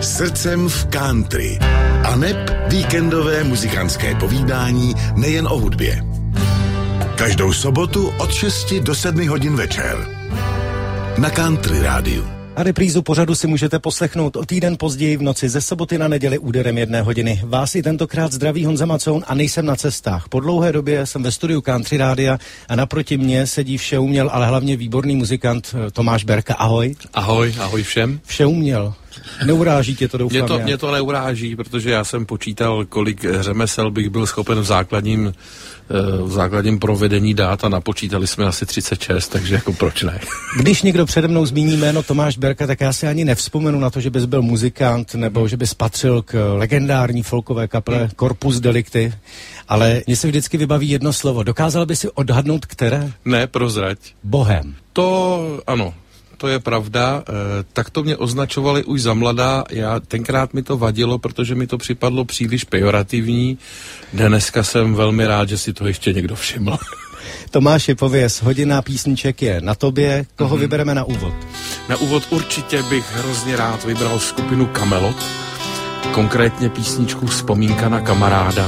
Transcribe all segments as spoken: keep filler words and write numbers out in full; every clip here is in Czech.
Srdcem v country. A neb víkendové muzikantské povídání nejen o hudbě. Každou sobotu od šesti do sedmi hodin večer. Na Country rádiu. A reprízu pořadu si můžete poslechnout o týden později v noci ze soboty na neděli úderem jedné hodiny. Vás i tentokrát zdraví Honza Macoun a nejsem na cestách. Po dlouhé době jsem ve studiu Country rádia a naproti mně sedí všeuměl, ale hlavně výborný muzikant Tomáš Berka. Ahoj. Ahoj, ahoj všem. Všeuměl. Neuráží tě to, doufám. Mě to, mě to neuráží, protože já jsem počítal, kolik řemesel bych byl schopen v základním, v základním provedení dát a napočítali jsme asi třicet šest, takže jako proč ne? Když někdo přede mnou zmíní jméno Tomáš Berka, tak já si ani nevzpomenu na to, že bys byl muzikant nebo že bys patřil k legendární folkové kaple Corpus Delicti, ale mně se vždycky vybaví jedno slovo. Dokázal by si odhadnout, které? Ne, prozrať. Bohem. To ano. To je pravda, e, tak to mě označovali už za mladá, já tenkrát mi to vadilo, protože mi to připadlo příliš pejorativní, dneska jsem velmi rád, že si to ještě někdo všiml. Tomáši, pověz, hodina písniček je na tobě, koho mm-hmm. vybereme na úvod? Na úvod určitě bych hrozně rád vybral skupinu Kamelot, konkrétně písničku Vzpomínka na kamaráda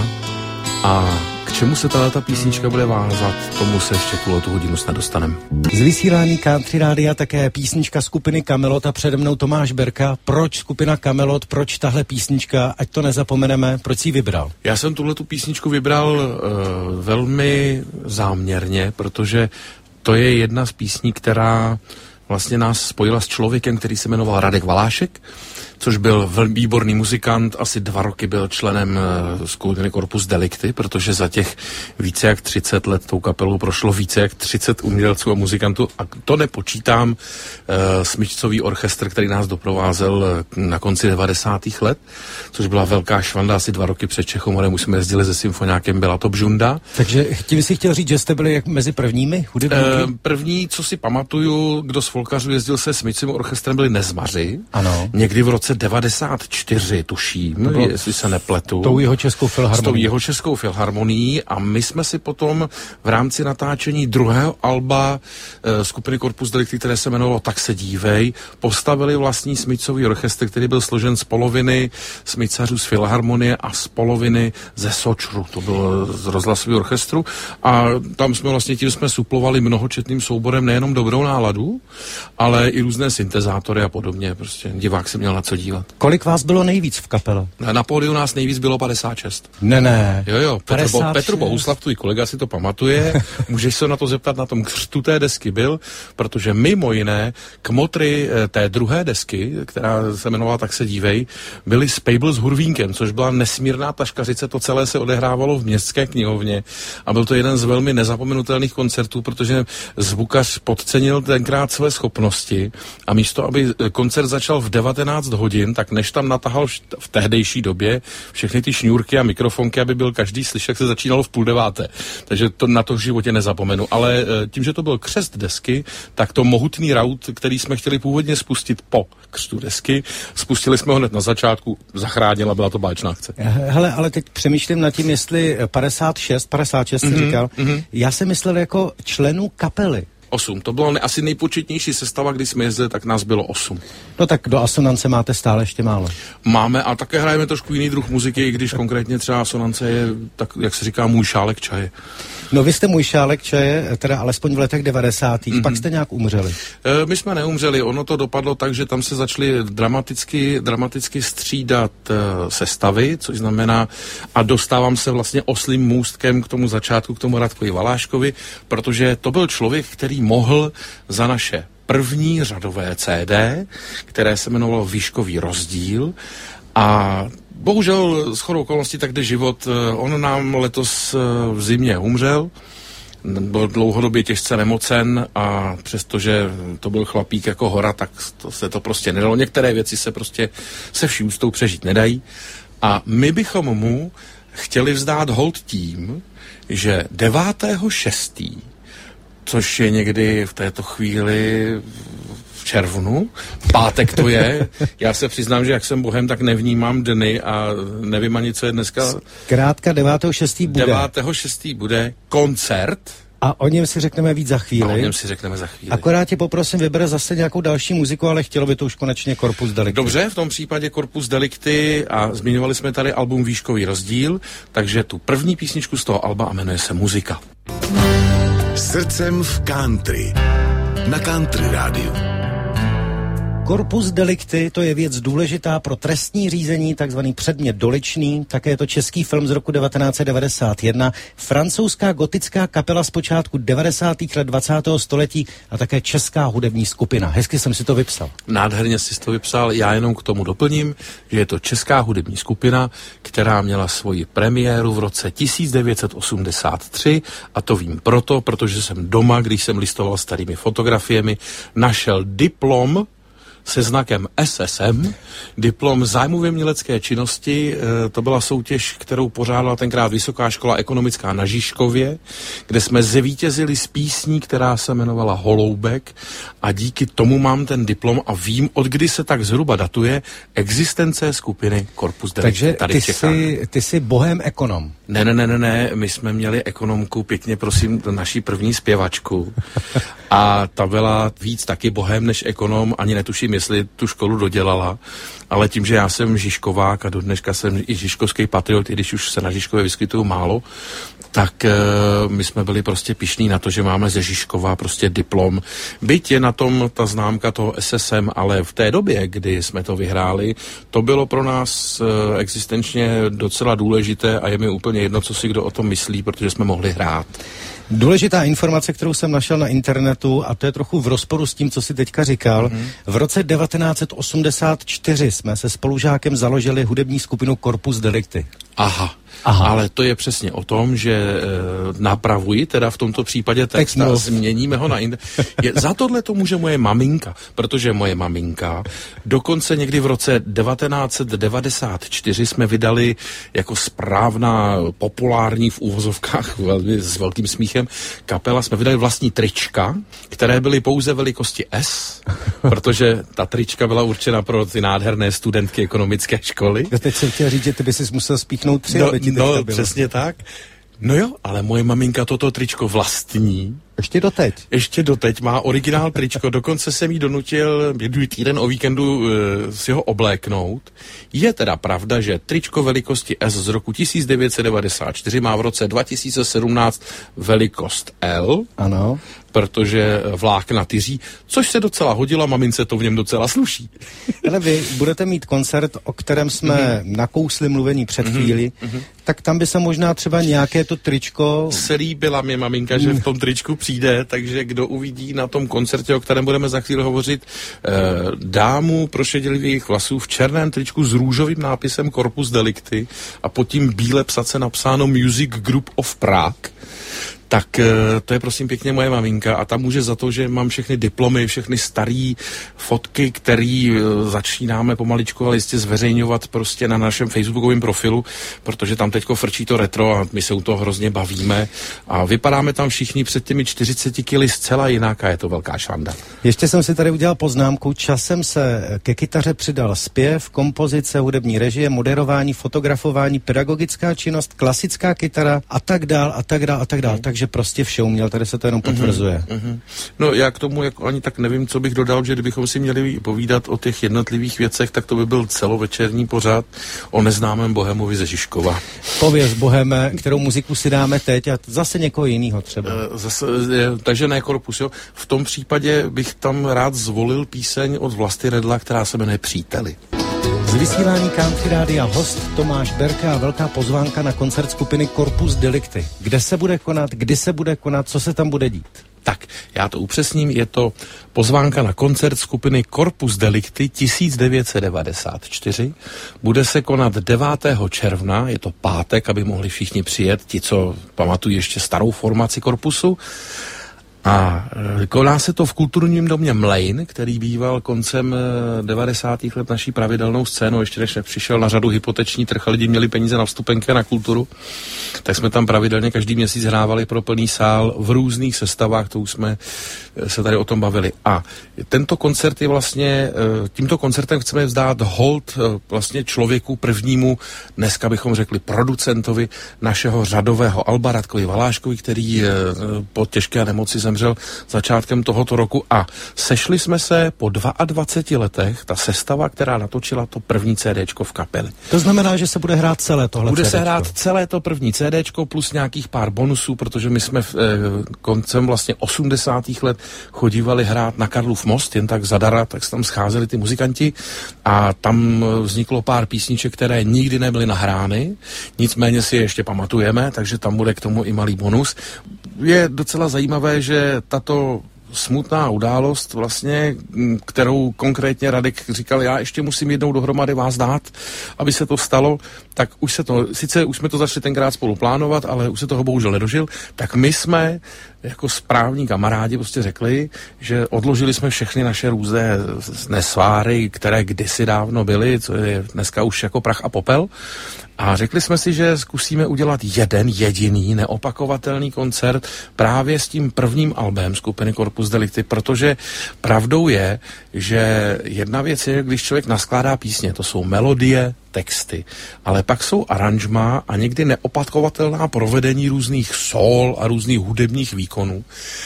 a k čemu se tato písnička bude vázat, tomu se ještě tuhletu hodinu snad dostaneme. Z vysílání Country rádia také písnička skupiny Kamelot a přede mnou Tomáš Berka. Proč skupina Kamelot, proč tahle písnička, ať to nezapomeneme, proč jsi ji vybral? Já jsem tuhletu písničku vybral uh, velmi záměrně, protože to je jedna z písní, která vlastně nás spojila s člověkem, který se jmenoval Radek Valášek, což byl velmi výborný muzikant, asi dva roky byl členem uh, skupiny Corpus Delicti, protože za těch více jak třicet let tou kapelou prošlo více jak třicet umělců a muzikantů a to nepočítám uh, smyčcový orchestr, který nás doprovázel uh, na konci devadesátých let, což byla velká švanda, asi dva roky před Čechomorem, už jsme jezdili se symfoniákem, byla to Bžunda. Takže tím si chtěl říct, že jste byli jak mezi prvními hudebníky? Uh, první, co si pamatuju, kdo z folkařů jezdil se smyčcovým orchestrem, byli Nezmaři. Ano. Někdy v roce devadesát čtyři, tuším, jestli se nepletu. Tou jeho českou filharmonií. S tou jeho českou filharmonií a my jsme si potom v rámci natáčení druhého alba e, skupiny Corpus Delicti, které se jmenovalo Tak se dívej, postavili vlastní smyčcový orchestr, který byl složen z poloviny smyčařů z filharmonie a z poloviny ze Sočru, to bylo z rozhlasového orchestru a tam jsme vlastně tím jsme suplovali mnohočetným souborem nejenom dobrou náladu, ale i různé syntezátory a podobně, prostě divák se měl na co dívat. Kolik vás bylo nejvíc v kapele? Na pódiu nás nejvíc bylo padesát šest. Ne, ne. Jo, jo, Petr, Bo, Petr Bohuslav, tvůj kolega si to pamatuje, můžeš se na to zeptat, na tom křtu té desky byl, protože mimo jiné kmotry té druhé desky, která se jmenovala Tak se dívej, byly z Pejbl s Hurvínkem, což byla nesmírná taškařice, to celé se odehrávalo v Městské knihovně a byl to jeden z velmi nezapomenutelných koncertů, protože zvukař podcenil tenkrát své schopnosti a místo, aby koncert začal v devatenáct hodin, tak než tam natahal v tehdejší době všechny ty šňůrky a mikrofonky, aby byl každý slyšet, se začínalo v půl deváté. Takže to na to v životě nezapomenu. Ale tím, že to byl křest desky, tak to mohutný raut, který jsme chtěli původně spustit po křtu desky, spustili jsme ho hned na začátku, zachránila, byla to báječná akce. Hele, ale teď přemýšlím nad tím, jestli padesát šest, padesát šest mm-hmm, říkal. Mm-hmm. Já jsem myslel jako členů kapely. osm. To byla ne, asi nejpočetnější sestava, když jsme jezdili, tak nás bylo osm. No tak do asonance máte stále ještě málo. Máme a také hrajeme trošku jiný druh muziky, i když konkrétně třeba asonance je, tak jak se říká, můj šálek čaje. No vy jste můj šálek čaje, teda alespoň v letech devadesátých, mm-hmm. pak jste nějak umřeli. E, my jsme neumřeli, ono to dopadlo tak, že tam se začaly dramaticky, dramaticky střídat e, sestavy, což znamená, a dostávám se vlastně oslým můstkem k tomu začátku, k tomu Radkovi Valáškovi, protože to byl člověk, který mohl za naše první řadové C D, které se jmenovalo Výškový rozdíl a bohužel shodou okolností tak jde život. On nám letos v zimě umřel, byl dlouhodobě těžce nemocen a přestože to byl chlapík jako hora, tak to se to prostě nedalo. Některé věci se prostě se vší úctou přežít nedají a my bychom mu chtěli vzdát hold tím, že devátého šestého což je někdy v této chvíli v červnu, pátek to je. Já se přiznám, že jak jsem bohem, tak nevnímám dny a nevím ani, co je dneska. Zkrátka devátého šestého bude. devátého šestého bude koncert. A o něm si řekneme víc za chvíli. A o něm si řekneme za chvíli. Akorát tě poprosím, vybere zase nějakou další muziku, ale chtělo by to už konečně Corpus Delicti. Dobře, v tom případě Corpus Delicti a zmiňovali jsme tady album Výškový rozdíl, takže tu první písničku z toho alba a jmenuje se Muzika. Srdcem v country. Na Country rádiu. Corpus Delicti, to je věc důležitá pro trestní řízení, takzvaný předmět doličný, také je to český film z roku devatenáct set devadesát jedna, francouzská gotická kapela z počátku devadesátých let dvacátého století a také česká hudební skupina. Hezky jsem si to vypsal. Nádherně jsi to vypsal, já jenom k tomu doplním, že je to česká hudební skupina, která měla svoji premiéru v roce tisíc devět set osmdesát tři a to vím proto, protože jsem doma, když jsem listoval starými fotografiemi, našel diplom se znakem S S M, diplom zájmově mělecké činnosti, to byla soutěž, kterou pořádala tenkrát Vysoká škola ekonomická na Žižkově, kde jsme zvítězili s písní, která se jmenovala Holoubek a díky tomu mám ten diplom a vím, od kdy se tak zhruba datuje existence skupiny Corpus Delicti tady ty v Čechách. Jsi, ty jsi bohem ekonom. Ne, ne, ne, ne, ne, my jsme měli ekonomku, pěkně prosím, naší první zpěvačku a ta byla víc taky bohem než ekonom, ani netuším, jestli tu školu dodělala, ale tím, že já jsem Žižkovák a do dneška jsem i žižkovský patriot, i když už se na Žižkově vyskytuju málo, tak e, my jsme byli prostě pyšní na to, že máme ze Žižkova prostě diplom. Byť je na tom ta známka toho S S M, ale v té době, kdy jsme to vyhráli, to bylo pro nás e, existenčně docela důležité a je mi úplně jedno, co si kdo o tom myslí, protože jsme mohli hrát. Důležitá informace, kterou jsem našel na internetu, a to je trochu v rozporu s tím, co si teďka říkal. Mm-hmm. V roce devatenáct set osmdesát čtyři jsme se spolužákem založili hudební skupinu Corpus Delicti. Aha. Aha. Ale to je přesně o tom, že e, napravuji, teda v tomto případě text a změníme ho na jiné. Za tohle to může moje maminka, protože moje maminka dokonce někdy v roce devatenáct set devadesát čtyři jsme vydali jako správná, populární v úvozovkách, velmi s velkým smíchem, kapela, jsme vydali vlastní trička, které byly pouze velikosti S, protože ta trička byla určena pro ty nádherné studentky ekonomické školy. Já teď jsem chtěl říct, že ty by si musel spíchnout tři, no, aby ti no, přesně tak. No jo, ale moje maminka toto tričko vlastní. Ještě doteď. Ještě doteď má originál tričko, dokonce jsem jí donutil jedný týden o víkendu e, si ho obléknout. Je teda pravda, že tričko velikosti S z roku tisíc devět set devadesát čtyři má v roce dva tisíce sedmnáct velikost L. Ano. Protože vlákna tyří, což se docela hodilo, mamince to v něm docela sluší. Ale vy budete mít koncert, o kterém jsme mm-hmm. nakousli mluvení před mm-hmm. chvíli, mm-hmm. tak tam by se možná třeba nějaké to tričko... Slíbila mě maminka, že v tom tričku přijde, takže kdo uvidí na tom koncertě, o kterém budeme za chvíli hovořit, eh, dámu prošedilých vlasů v černém tričku s růžovým nápisem Corpus Delicti a pod tím bíle psace napsáno Music Group of Prague, tak to je prosím pěkně moje maminka a ta může za to, že mám všechny diplomy, všechny staré fotky, které začínáme pomaličku, ale jistě zveřejňovat prostě na našem facebookovém profilu, protože tam teďko frčí to retro a my se u toho hrozně bavíme a vypadáme tam všichni před těmi čtyřiceti kily zcela jinak a je to velká šanda. Ještě jsem si tady udělal poznámku, časem se ke kytaře přidal zpěv, kompozice, hudební režie, moderování, fotografování, pedagogická činnost, klasická kytara a tak dál a tak dál a tak dál. Mm. Takže prostě vše uměl, tady se to jenom potvrzuje. Mm-hmm, mm-hmm. No já k tomu jako ani tak nevím, co bych dodal, že kdybychom si měli povídat o těch jednotlivých věcech, tak to by byl celovečerní pořad o neznámém bohemovi ze Žižkova. Pověz boheme, kterou muziku si dáme teď a zase někoho jiného třeba. E, zase, e, takže ne Corpus, jo. V tom případě bych tam rád zvolil píseň od Vlasty Redla, která se jmenuje Příteli. Z vysílání Country Rádia host Tomáš Berka a velká pozvánka na koncert skupiny Corpus Delicti. Kde se bude konat, kdy se bude konat, co se tam bude dít? Tak, já to upřesním, je to pozvánka na koncert skupiny Corpus Delicti tisíc devět set devadesát čtyři. Bude se konat devátého června, je to pátek, aby mohli všichni přijet, ti, co pamatují ještě starou formaci Corpusu. A koná se to v kulturním domě Mlejn, který býval koncem devadesátých let naší pravidelnou scénou, ještě než nepřišel na řadu hypoteční trh a lidi měli peníze na vstupenky na kulturu, tak jsme tam pravidelně každý měsíc hrávali pro plný sál v různých sestavách, to už jsme se tady o tom bavili. A tento koncert je vlastně, tímto koncertem chceme vzdát hold vlastně člověku prvnímu, dneska bychom řekli producentovi našeho řadového alba Radkovi Valáškovi, který po těžké nemoci zemřel začátkem tohoto roku a sešli jsme se po dvaceti dvou letech, ta sestava, která natočila to první CDčko v kapeli. To znamená, že se bude hrát celé tohle Bude CDčko. se hrát celé to první CDčko plus nějakých pár bonusů, protože my jsme v, eh, koncem vlastně osmdesátých let chodívali hrát na Karlův most, jen tak zadara, tak se tam scházeli ty muzikanti a tam vzniklo pár písniček, které nikdy nebyly nahrány, nicméně si je ještě pamatujeme, takže tam bude k tomu i malý bonus. Je docela zajímavé, že tato smutná událost vlastně, kterou konkrétně Radek říkal, já ještě musím jednou dohromady vás dát, aby se to stalo, tak už se to, sice už jsme to začali tenkrát spolu plánovat, ale už se toho bohužel nedožil, tak my jsme jako správní kamarádi prostě řekli, že odložili jsme všechny naše různé nesváry, které kdysi dávno byly, co je dneska už jako prach a popel. A řekli jsme si, že zkusíme udělat jeden jediný neopakovatelný koncert právě s tím prvním albem skupiny Corpus Delicti, protože pravdou je, že jedna věc je, když člověk naskládá písně, to jsou melodie, texty, ale pak jsou aranžma a někdy neopakovatelná provedení různých sól a různých hudebních výkonů,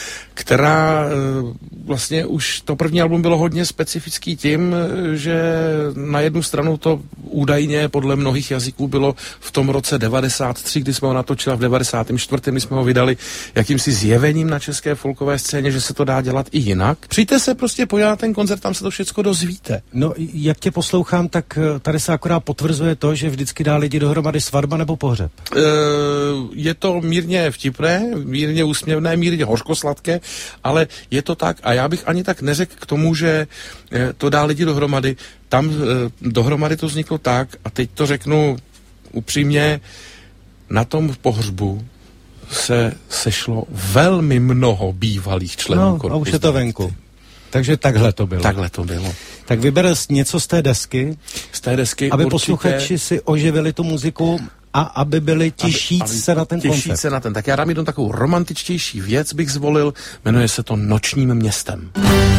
která vlastně už to první album bylo hodně specifický tím, že na jednu stranu to údajně podle mnohých jazyků bylo v tom roce devadesát tři, kdy jsme ho natočili, v devadesátém čtvrtém kdy jsme ho vydali jakýmsi zjevením na české folkové scéně, že se to dá dělat i jinak. Přijďte se prostě podívat ten koncert, tam se to všechno dozvíte. No, jak tě poslouchám, tak tady se akorát potvrzuje to, že vždycky dá lidi dohromady svatba nebo pohřeb. E, je to mírně vtipné, mírně úsměvné, mírně hořkosladké, ale je to tak a já bych ani tak neřekl k tomu, že to dá lidi dohromady. Tam dohromady to vzniklo tak, a teď to řeknu upřímně, na tom pohřbu se sešlo velmi mnoho bývalých členů no, Corpus a už je to venku. Takže takhle to bylo. Takhle to bylo. Tak vyber něco z té desky, z té desky aby určitě posluchači si oživili tu muziku a aby byli těšíc aby, aby se na ten těšíc koncert. se na ten. Tak já dám jednu takovou romantičtější věc, bych zvolil, jmenuje se to Nočním městem.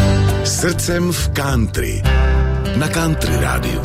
Srdcem v country. Na Country rádiu.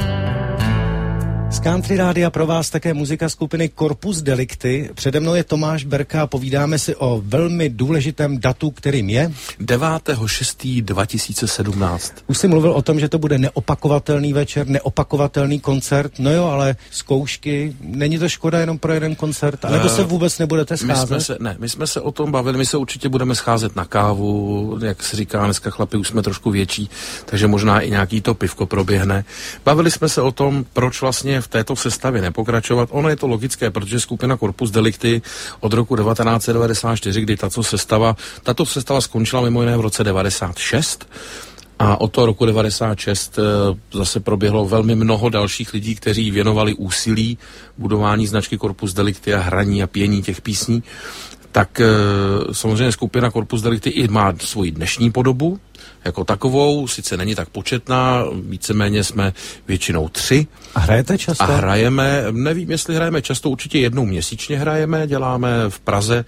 Z Country rádia pro vás také muzika skupiny Corpus Delicti. Přede mnou je Tomáš Berka a povídáme si o velmi důležitém datu, kterým je devátého šestého dva tisíce sedmnáct. Už jsi mluvil o tom, že to bude neopakovatelný večer, neopakovatelný koncert. No jo, ale zkoušky, není to škoda jenom pro jeden koncert? A nebo se vůbec nebudete scházet? My jsme se, ne, my jsme se o tom bavili, my se určitě budeme scházet na kávu, jak se říká dneska chlapi, už jsme trošku větší, takže možná i nějaký to pivko proběhne. Bavili jsme se o tom, proč vlastně v této sestavě nepokračovat. Ono je to logické, protože skupina Corpus Delicti od roku devatenáct set devadesát čtyři, kdy tato sestava, tato sestava skončila mimo jiné v roce devadesát šest, a od toho roku devadesát šest zase proběhlo velmi mnoho dalších lidí, kteří věnovali úsilí budování značky Corpus Delicti a hraní a pění těch písní. Tak samozřejmě skupina Corpus Delicti i má svoji dnešní podobu, jako takovou, sice není tak početná, víceméně jsme většinou tři. A hrajete často? A hrajeme, nevím, jestli hrajeme často, určitě jednou měsíčně hrajeme, děláme v Praze,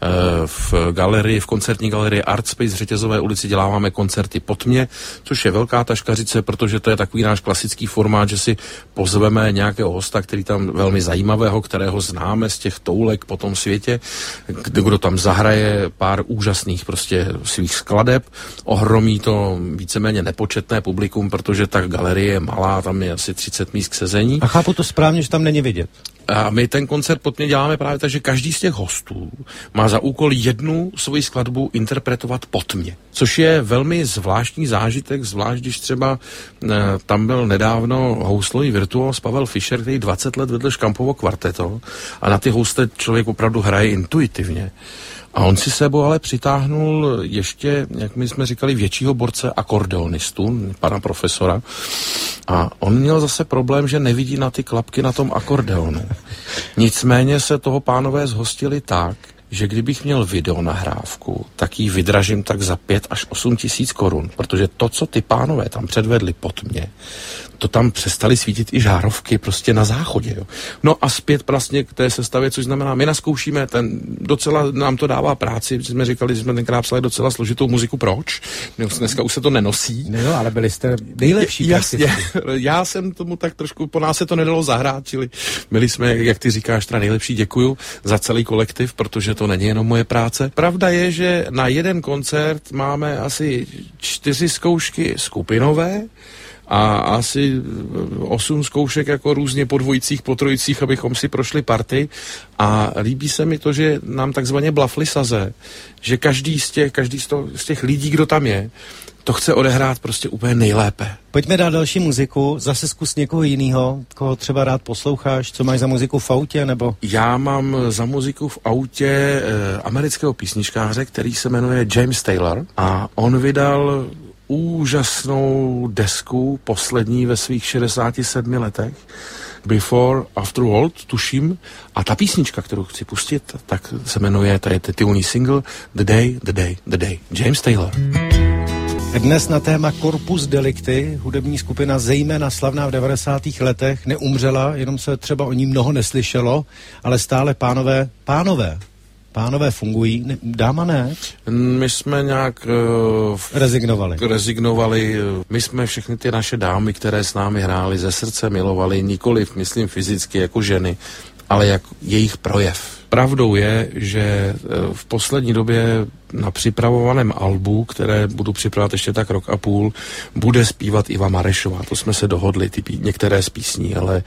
v galerii, v koncertní galerii Artspace v Řetězové ulici děláváme koncerty po tmě, což je velká taškařice, protože to je takový náš klasický formát, že si pozveme nějakého hosta, který tam velmi zajímavého, kterého známe z těch toulek po tom světě, kdo tam zahraje pár úžasných prostě svých skladeb, ohromí to víceméně nepočetné publikum, protože ta galerie je malá, tam je asi třicet míst k sezení. A chápu to správně, že tam není vidět. A my ten koncert pod mě děláme právě tak, že každý z těch hostů má za úkol jednu svoji skladbu interpretovat pod mě. Což je velmi zvláštní zážitek, zvlášť když třeba e, tam byl nedávno houslový virtuos Pavel Fischer, který dvacet let vedl Škampovo kvarteto a na ty housle člověk opravdu hraje intuitivně. A on si sebou ale přitáhnul ještě, jak my jsme říkali, většího borce akordeonistu, pana profesora. A on měl zase problém, že nevidí na ty klapky na tom akordeonu. Nicméně se toho pánové zhostili tak, že kdybych měl videonahrávku, tak ji vydražím tak za pět až osm tisíc korun, protože to, co ty pánové tam předvedli pod mě, to tam přestali svítit i žárovky prostě na záchodě. Jo. No a zpět vlastně k té sestavě, což znamená, my naskoušíme, ten docela nám to dává práci, jsme říkali, že jsme tenkrát psali docela složitou muziku, proč? Dneska už se to nenosí. No, ale byli jste nejlepší. Jasně, já jsem tomu tak trošku, po nás se to nedalo zahrát, čili byli jsme, jak ty říkáš, teda nejlepší, děkuju za celý kolektiv, protože to není jenom moje práce. Pravda je, že na jeden koncert máme asi čtyři zkoušky skupinové, a asi osm zkoušek jako různě po dvojicích, po trojicích, abychom si prošli party. A líbí se mi to, že nám takzvaně blafli saze, že každý z těch, každý z, to, z těch lidí, kdo tam je, to chce odehrát prostě úplně nejlépe. Pojďme dát další muziku, zase zkus někoho jiného, koho třeba rád posloucháš, co máš za muziku v autě, nebo? Já mám za muziku v autě eh, amerického písničkáře, který se jmenuje James Taylor a on vydal úžasnou desku, poslední ve svých šedesáti sedmi letech, Before, After World, tuším, a ta písnička, kterou chci pustit, tak se jmenuje, to je titulní single The Day, The Day, The Day, James Taylor. Dnes na téma Corpus Delicti, hudební skupina zejména slavná v devadesátých letech, neumřela, jenom se třeba o ní mnoho neslyšelo, ale stále pánové, pánové, Pánové fungují, ne, dáma ne? My jsme nějak uh, rezignovali. rezignovali. My jsme všechny ty naše dámy, které s námi hrály, ze srdce milovali, nikoliv, myslím, fyzicky jako ženy, ale jako jejich projev. Pravdou je, že v poslední době na připravovaném albu, které budu připravovat ještě tak rok a půl, bude zpívat Iva Marešová. To jsme se dohodli, ty pí- některé z písní, ale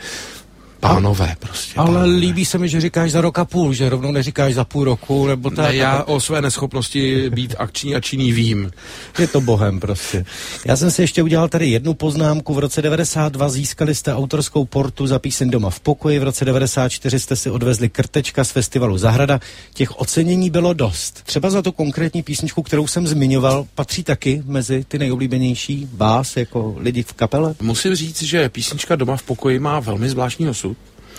pánové prostě. Ale pánové. Líbí se mi, že říkáš za rok a půl, že rovnou neříkáš za půl roku, nebo tak. Ne, já o své neschopnosti být akční a činný vím. Je to bohem prostě. Já jsem si ještě udělal tady jednu poznámku. V roce devadesát dva získali jste autorskou portu za píseň Doma v pokoji, v roce devadesát čtyři jste si odvezli krtečka z festivalu Zahrada. Těch ocenění bylo dost. Třeba za tu konkrétní písničku, kterou jsem zmiňoval, patří taky mezi ty nejoblíbenější vás jako lidi v kapele? Musím říct, že písnička Doma v pokoji má velmi zvláštní osud.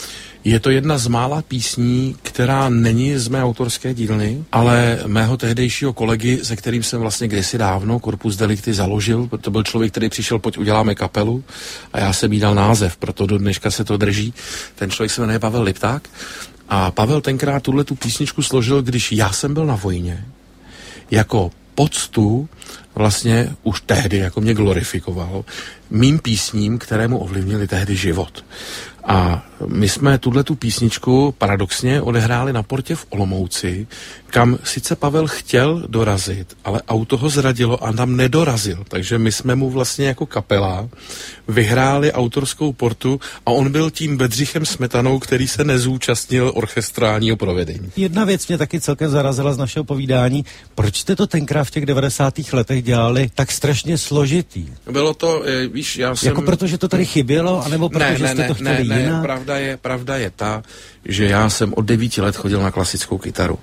Je to jedna z mála písní, která není z mé autorské dílny, ale mého tehdejšího kolegy, se kterým jsem vlastně kdysi dávno Corpus Delicti založil. To byl člověk, který přišel, pojď uděláme kapelu, a já jsem jí dal název, proto do dneška se to drží. Ten člověk se jmenuje Pavel Lipták a Pavel tenkrát tuhle tu písničku složil, když já jsem byl na vojně, jako poctu vlastně už tehdy, jako mě glorifikoval, mým písním, které mu ovlivnili tehdy život. A my jsme tuhletu písničku paradoxně odehráli na portě v Olomouci, kam sice Pavel chtěl dorazit, ale auto ho zradilo a tam nedorazil. Takže my jsme mu vlastně jako kapela vyhráli autorskou portu a on byl tím Bedřichem Smetanou, který se nezúčastnil orchestrálního provedení. Jedna věc mě taky celkem zarazila z našeho povídání. Proč jste to tenkrát v těch devadesátých letech dělali tak strašně složitý? Bylo to, víš, já jsem... Jako protože to tady chybělo, anebo protože ne, ne, jste ne, to chtěli ne, jinak? Ne, pravda je, pravda je ta, že já jsem od devíti let chodil na klasickou kytaru.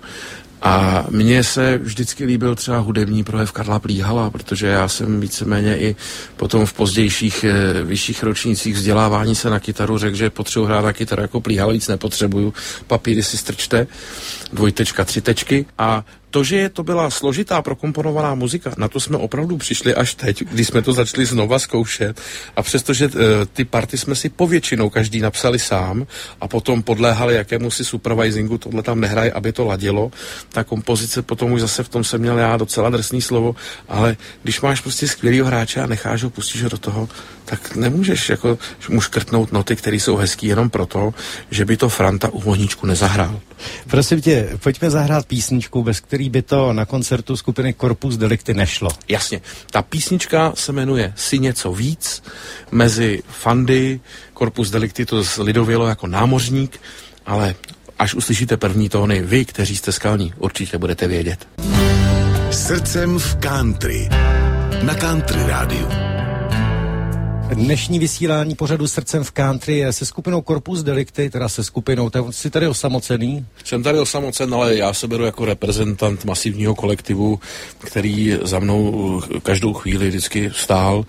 A mně se vždycky líbil třeba hudební projev Karla Plíhala, protože já jsem víceméně i potom v pozdějších e, vyšších ročnících vzdělávání se na kytaru řekl, že potřebuji hrát na kytaru jako Plíhal, víc nepotřebuju, papíry si strčte, dvojtečka, tři tečky. A to, že to byla složitá prokomponovaná muzika, na to jsme opravdu přišli až teď, když jsme to začali znova zkoušet. A přestože e, ty party jsme si povětšinou každý napsali sám a potom podléhali jakémusi supervisingu, tohle tam nehraje, aby to ladilo, ta kompozice potom už zase v tom jsem měl já docela drsný slovo, ale když máš prostě skvělýho hráče a necháš ho, pustíš ho do toho, tak nemůžeš jako mu škrtnout noty, které jsou hezký jenom proto, že by to Franta u Voníčku nezahrál. Prosím tě, pojďme zahrát písničku, bez který by to na koncertu skupiny Corpus Delicti nešlo. Jasně. Ta písnička se jmenuje Si něco víc. Mezi fandy Corpus Delicti to zlidovělo jako námořník, ale až uslyšíte první tóny, vy, kteří jste skalní, určitě budete vědět. Srdcem v country. Na Country rádiu. Dnešní vysílání pořadu Srdcem v country je se skupinou Corpus Delicti, teda se skupinou, tak jsi tady osamocený? Jsem tady osamocen, ale já se beru jako reprezentant masivního kolektivu, který za mnou každou chvíli vždycky stál.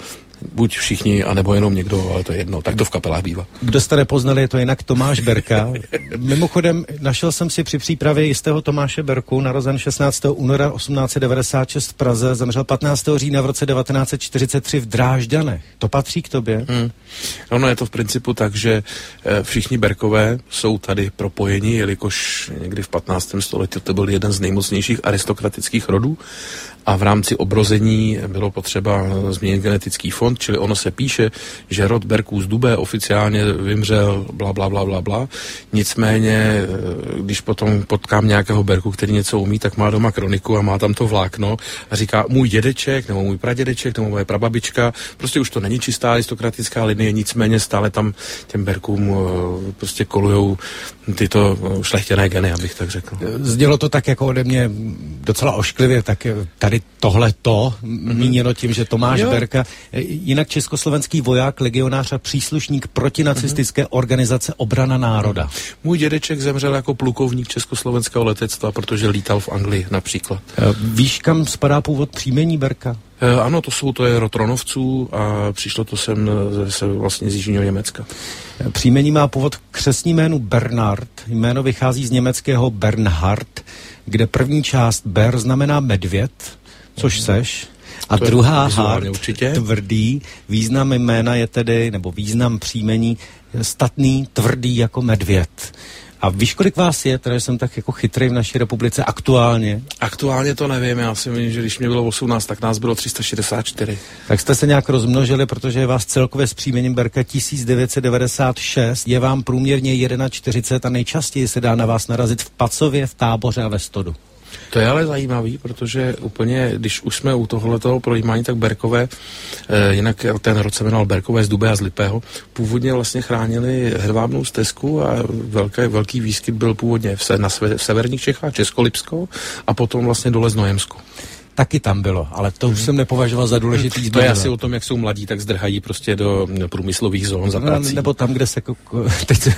buď všichni, anebo jenom někdo, ale to je jedno, tak to v kapelách bývá. Kdo jste nepoznali, je to jinak Tomáš Berka. Mimochodem, našel jsem si při přípravě jistého Tomáše Berku, narozen šestnáctého února osmnáct set devadesát šest v Praze, zemřel patnáctého října v roce devatenáct set čtyřicet tři v Drážďanech. To patří k tobě? Hmm. Ono je to v principu tak, že všichni Berkové jsou tady propojeni, jelikož někdy v patnáctém století to byl jeden z nejmocnějších aristokratických rodů a v rámci obrození bylo potřeba změnit genetický fond, čili ono se píše, že rod Berků z Dubé oficiálně vymřel bla, bla, bla, bla, bla. Nicméně, když potom potkám nějakého Berku, který něco umí, tak má doma kroniku a má tam to vlákno a říká můj dědeček, nebo můj pradědeček, nebo moje prababička, prostě už to není čistá aristokratická linie, nicméně stále tam těm Berkům prostě kolujou tyto šlechtěné geny, abych tak řekl. Znělo to tak jako ode mě docela ošklivě, tak tady tohleto mm-hmm. míněno tím, že Tomáš jo. Berka, jinak československý voják, legionář a příslušník protinacistické mm-hmm. organizace Obrana národa. Můj dědeček zemřel jako plukovník československého letectva, protože lítal v Anglii například. Víš, kam spadá původ příjmení Berka? E, ano, to jsou, to je rod Ronovců a přišlo to sem se vlastně z jižního Německa. Příjmení má původ křestní jménu Bernard. Jméno vychází z německého Bernhard, kde první část Ber znamená medvěd, což mm. seš. A to druhá hard, tvrdý, význam jména je tedy, nebo význam příjmení statný, tvrdý jako medvěd. A víš, kolik vás je, teda jsem tak jako chytrý v naší republice aktuálně? Aktuálně to nevím, já si myslím, že když mě bylo osmnáct, tak nás bylo tři sta šedesát čtyři. Tak jste se nějak rozmnožili, protože je vás celkově s příjmením Berka tisíc devět set devadesát šest, je vám průměrně čtyřicet jedna a nejčastěji se dá na vás narazit v Pacově, v Táboře a ve Stodu. To je ale zajímavý, protože úplně, když už jsme u tohohletoho projímání, tak Berkové, eh, jinak ten rod se jmenoval Berkové z Dubé a z Lipého, původně vlastně chránili hedvábnou stezku a velký, velký výskyt byl původně v, se, na sve, v severních Čechách, Českolipsko a potom vlastně dole z Znojemsku. Taky tam bylo, ale to už hmm. jsem nepovažoval za důležitý. To je asi o tom, jak jsou mladí, tak zdrhají prostě do průmyslových zón za prací. No, nebo tam, kde se... Koko... Teď se...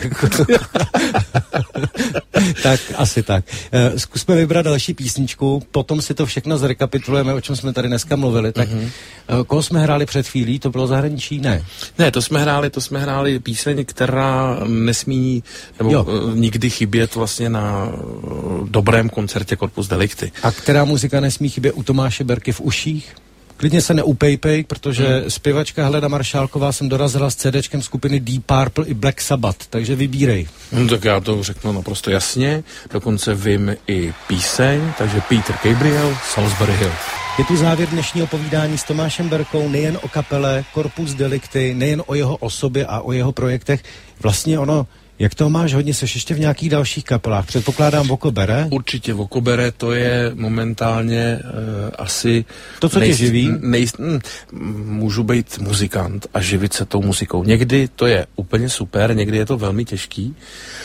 tak, asi tak. Uh, zkusme vybrat další písničku, potom si to všechno zrekapitulujeme, o čem jsme tady dneska mluvili. Tak uh-huh. uh, koho jsme hráli před chvílí? To bylo zahraničí? Ne. Ne, to jsme hráli, to jsme hráli píseň, která nesmí nebo uh, nikdy chybět vlastně na uh, dobrém koncertě Corpus Delicti. A která muzika nesmí chybět u Tomáše Berky v uších? Klidně se neupejpej, protože hmm. zpěvačka Helena Maršálková jsem dorazila s CDčkem skupiny Deep Purple i Black Sabbath, takže vybírej. No, tak já to řeknu naprosto jasně, dokonce vím i píseň, takže Peter Gabriel, Salisbury Hill. Je tu závěr dnešního povídání s Tomášem Berkou, nejen o kapele Corpus Delicti, nejen o jeho osobě a o jeho projektech. Vlastně ono, jak to máš hodně, seš ještě v nějakých dalších kapelách? Předpokládám Vokobere? Určitě Vokobere, to je momentálně uh, asi... To, co tě živí? Nej, m, můžu být muzikant a živit se tou muzikou. Někdy to je úplně super, někdy je to velmi těžký,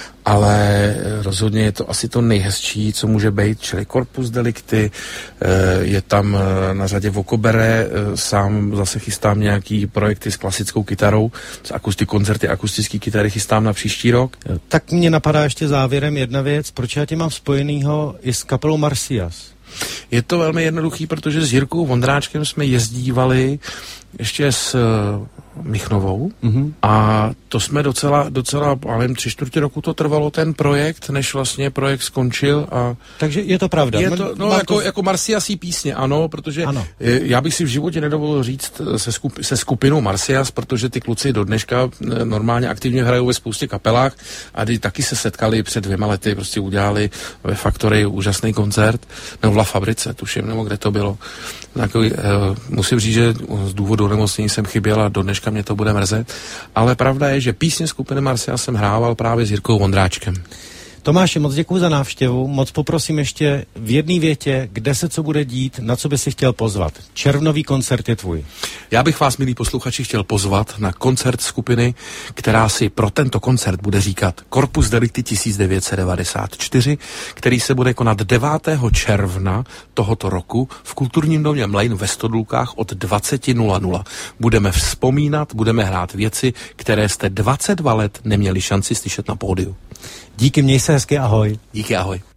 ale rozhodně je to asi to nejhezčí, co může být, čili Corpus Delicti, je tam na řadě Vokobere, sám zase chystám nějaký projekty s klasickou kytarou, s akustik, koncerty akustické kytary chystám na příští rok. Tak mě napadá ještě závěrem jedna věc, proč já tě mám spojenýho i s kapelou Marsyas? Je to velmi jednoduchý, protože s Jirkou Vondráčkem jsme jezdívali ještě s uh, Michnovou mm-hmm. a to jsme docela, docela, ale tři čtvrtě roku to trvalo ten projekt, než vlastně projekt skončil a... Takže je to pravda. Je to, no, jako, to... jako Marsyasí písně, ano, protože ano. Já bych si v životě nedovolil říct se, skup, se skupinou Marsyas, protože ty kluci do dneška normálně aktivně hrajou ve spoustě kapelách a taky se setkali před dvěma lety, prostě udělali ve Factory úžasný koncert, nebo v La Fabrice, tuším, nebo kde to bylo. Takový, uh, musím říct, že z důvodu nemocnění jsem chyběl a do dneška mě to bude mrzet, ale pravda je, že písně skupiny Marsyas jsem hrával právě s Jirkou Vondráčkem. Tomáši, moc děkuji za návštěvu, moc poprosím ještě v jedné větě, kde se co bude dít, na co by si chtěl pozvat. Červnový koncert je tvůj. Já bych vás, milí posluchači, chtěl pozvat na koncert skupiny, která si pro tento koncert bude říkat Corpus Delicti tisíc devět set devadesát čtyři, který se bude konat devátého června tohoto roku v kulturním domě Mlejn ve Stodulkách od dvacet nula nula. Budeme vzpomínat, budeme hrát věci, které jste dvacet dva let neměli šanci slyšet na pódiu. Díky, měj se hezky, ahoj. Díky, ahoj.